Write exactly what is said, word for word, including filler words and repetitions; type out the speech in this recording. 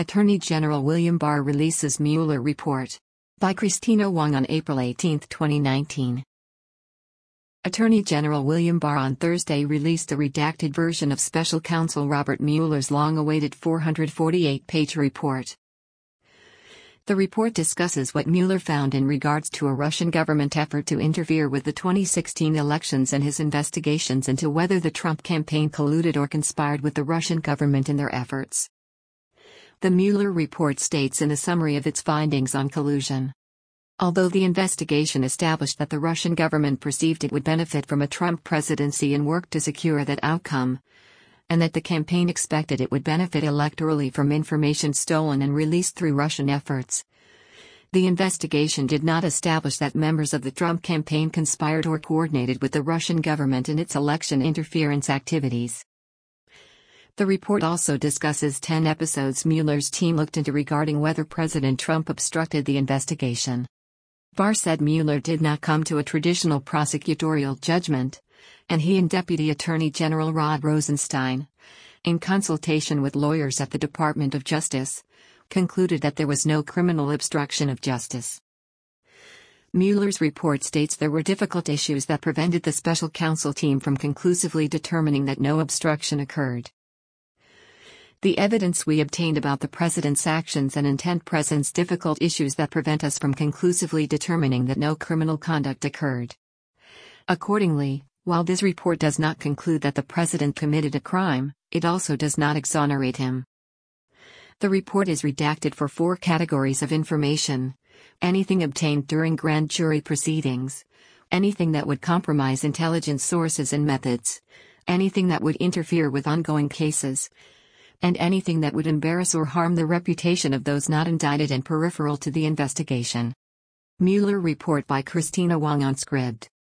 Attorney General William Barr releases Mueller report. By Christina Wong on April eighteenth, twenty nineteen. Attorney General William Barr on Thursday released a redacted version of Special Counsel Robert Mueller's long-awaited four hundred forty-eight page report. The report discusses what Mueller found in regards to a Russian government effort to interfere with the twenty sixteen elections and his investigations into whether the Trump campaign colluded or conspired with the Russian government in their efforts. The Mueller report states in a summary of its findings on collusion. Although the investigation established that the Russian government perceived it would benefit from a Trump presidency and worked to secure that outcome, and that the campaign expected it would benefit electorally from information stolen and released through Russian efforts, the investigation did not establish that members of the Trump campaign conspired or coordinated with the Russian government in its election interference activities. The report also discusses ten episodes Mueller's team looked into regarding whether President Trump obstructed the investigation. Barr said Mueller did not come to a traditional prosecutorial judgment, and he and Deputy Attorney General Rod Rosenstein, in consultation with lawyers at the Department of Justice, concluded that there was no criminal obstruction of justice. Mueller's report states there were difficult issues that prevented the special counsel team from conclusively determining that no obstruction occurred. The evidence we obtained about the president's actions and intent presents difficult issues that prevent us from conclusively determining that no criminal conduct occurred. Accordingly, while this report does not conclude that the president committed a crime, it also does not exonerate him. The report is redacted for four categories of information: anything obtained during grand jury proceedings, anything that would compromise intelligence sources and methods, anything that would interfere with ongoing cases, and anything that would embarrass or harm the reputation of those not indicted and peripheral to the investigation. Mueller report by Christina Wong on Scribd.